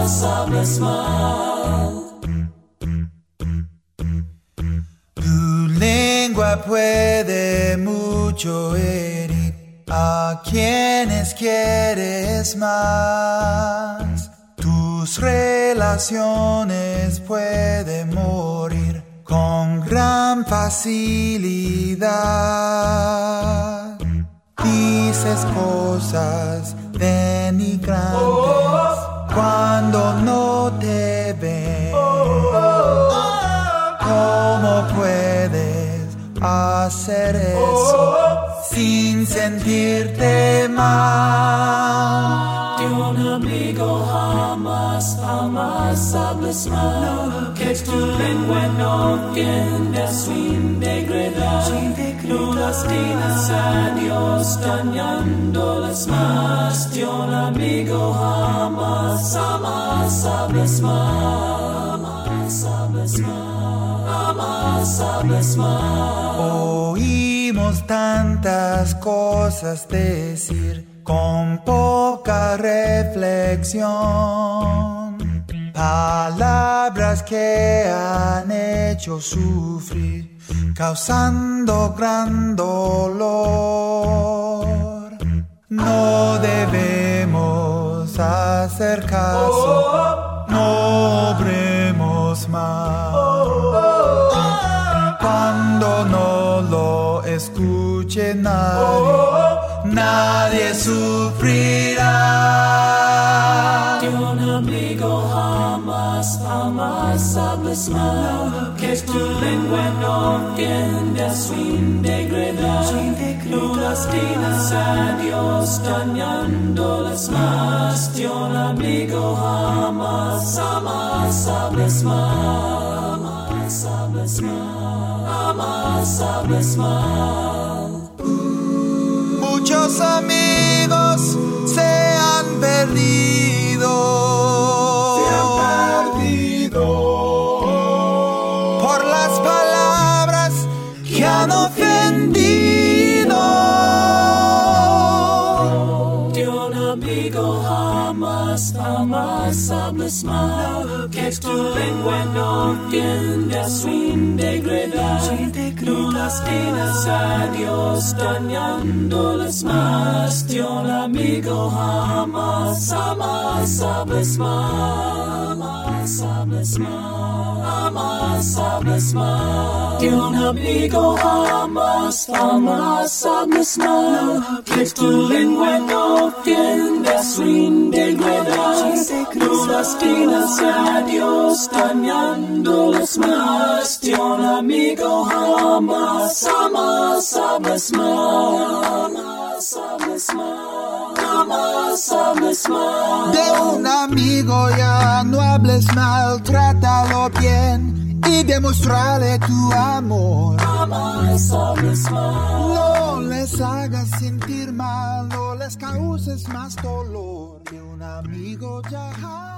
jamás hables mal. Tu lengua puede mucho herir a quienes quieres más. Tus relaciones pueden morir con gran facilidad. Dices cosas denigrantes cuando no te ven. ¿Cómo puedes hacer eso sin sentirte mal? De un amigo jamás, jamás hables mal. Que tu lengua no tienda sin degradar. No lastimes a Dios dañándoles más. De un amigo jamás, jamás hables mal. Jamás hables mal. Jamás hables mal. Oímos tantas cosas decir con poca reflexión. Palabras que han hecho sufrir, causando gran dolor. No debemos hacer caso, no obremos mal. Cuando no lo escuche nadie sufrirá. De un amigo jamás, jamás hables mal. Que tu lengua no tienda sin degradar. No lastimes a Dios dañándoles más. De un amigo jamás, jamás hables mal. Jamás hables mal. Jamás hables mal. Muchos amigos se han perdido. Por las palabras que han ofendido. De un amigo jamás, jamás hables mal. Que tu lengua no tienda sin degradar. No lastimes a Dios dañándoles más. De un amigo jamás, jamás hables mal. Jamás hables mal. Jamás hables mal. De un amigo jamás, jamás hables mal. Que tu lengua no tienda sin degradar. No lastimes a Dios dañándoles más. De un amigo jamás, jamás hables mal. Jamás hables mal. Jamás hables mal. De un amigo ya no hables mal, trátalo bien y demostrarle tu amor. Jamás hables mal. No les hagas sentir mal, no les causes más dolor. De un amigo ya